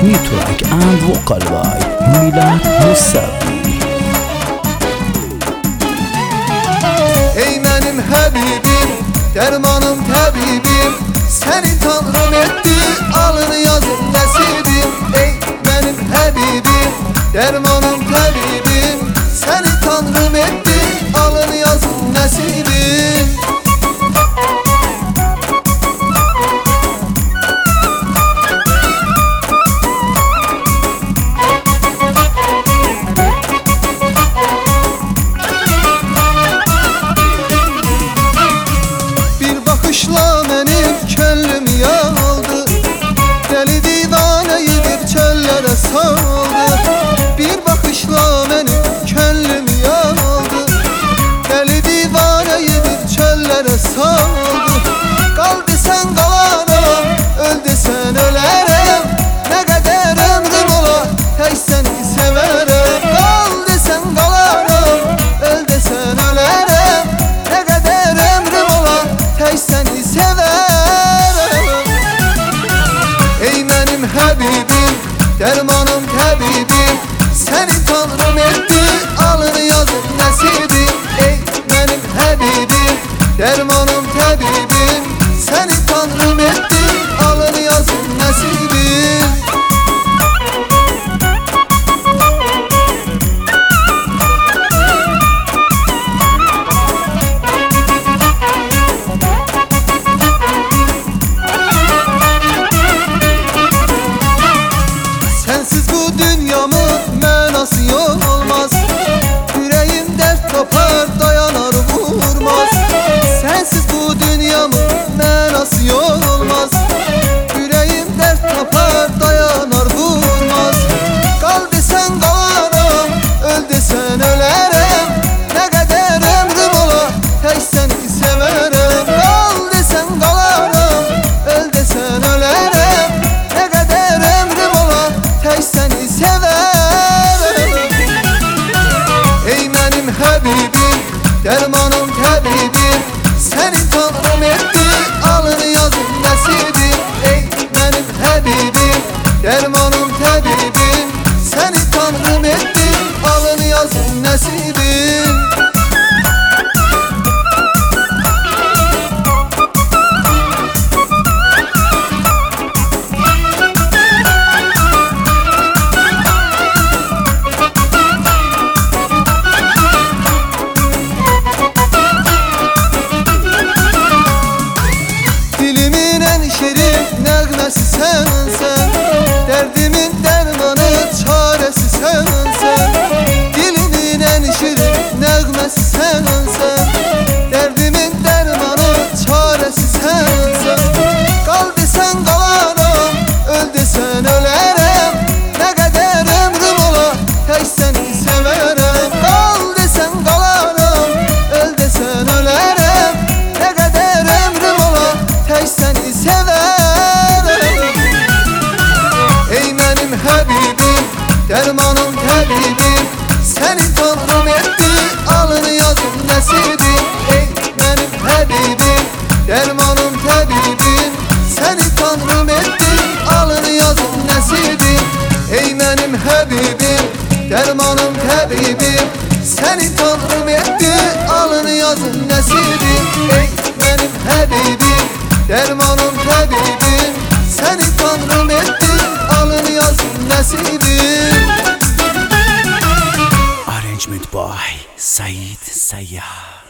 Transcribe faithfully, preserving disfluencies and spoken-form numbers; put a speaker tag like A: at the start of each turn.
A: new track and vocal by Milad Musavi.
B: Ey benim Habibim, dermanım tabibim, seni tanrım etti, alın yazın nasibim. Ey benim Habibim, dermanım tabibim, seni tanrım etti, alın yazın nasibim. Bakışla benim könlüm yağıldı, deli divaneydir çöllere saldı. Bir bakışla benim könlüm yağıldı, deli divaneydir çöllere saldı. Kal desen kalarım, öl desen ölerim, ne kadar ömrüm ola tek seni severim. Kal desen kalarım, öl desen ölerim, ne kadar ömrüm ola tek seni severim. Ey benim Habibim, dermanım tabibim, seni tanrım etti, alın yazın nasibim. Ey benim Habibim, dermanım tabibim, seni tanrım etti, alın yazın nasibim. Sensiz bu dünyamın menası yok olmaz, yüreğim dert kopar dayanar vurmaz. Sensiz bu dünyamın menası yok olmaz, yüreğim dert kopar dayanar vurmaz. Kal desen kalarım, öl desen ölerim, ne kadar ömrüm ola tek seni severim. Kal desen kalarım, öl desen ölerim, ne kadar ömrüm ola tek seni severim. Ey benim Habibim, dermanım tabibim, seni tanrım etti, alın yazın nasibim. Ey benim Habibim, dermanım tabibim, seni tanrım etti, alın yazın nasibim. Dilimin en şirin nəğməsi sensen, derdimin dermanı çaresi sensen. Dilimin en şirin nəğməsi sensen, derdimin dermanı çaresi sensen. Kal desen kalarım, öl desen ölerim, ne kadar ömrüm ola tek seni severim. Kal desen kalarım, öl desen ölerim, ne kadar ömrüm ola tek seni severim. Ey benim Habibim, dermanım tabibim, seni tanrım etti, alın yazın nasibim. Ey benim Habibim, dermanım tabibim, seni tanrım etti, alın yazın nasibim. Ey benim Habibim, dermanım tabibim, seni tanrım etti, alın yazın nasibim. Ey benim Habibim, dermanım tabibim, seni tanrım etti, alın yazın nasibim.
A: Arrangement by Said Sayyah.